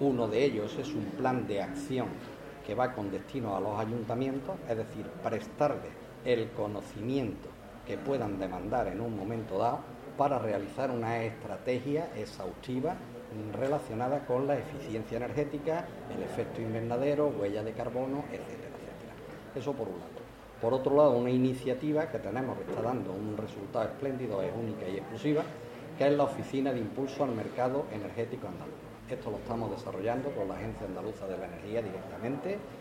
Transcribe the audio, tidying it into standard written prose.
Uno de ellos es un plan de acción que va con destino a los ayuntamientos, es decir, prestarles el conocimiento que puedan demandar en un momento dado para realizar una estrategia exhaustiva relacionada con la eficiencia energética, el efecto invernadero, huella de carbono, etcétera, etcétera. Eso por un lado. Por otro lado, una iniciativa que tenemos que está dando un resultado espléndido, es única y exclusiva, que es la Oficina de Impulso al Mercado Energético Andaluz. Esto lo estamos desarrollando con la Agencia Andaluza de la Energía directamente